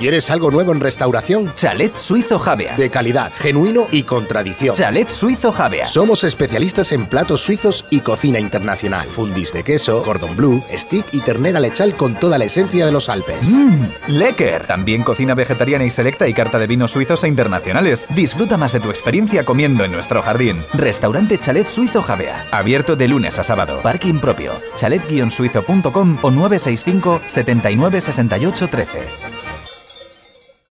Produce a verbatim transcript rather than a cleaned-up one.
¿Quieres algo nuevo en restauración? Chalet Suizo Javea. De calidad, genuino y con tradición. Chalet Suizo Javea. Somos especialistas en platos suizos y cocina internacional. Fundis de queso, cordon bleu, stick y ternera lechal con toda la esencia de los Alpes. Mmm, lecker. También cocina vegetariana y selecta y carta de vinos suizos e internacionales. Disfruta más de tu experiencia comiendo en nuestro jardín. Restaurante Chalet Suizo Javea. Abierto de lunes a sábado. Parking propio. chalet guion suizo punto com o nueve seis cinco, setenta y nueve, sesenta y ocho, trece.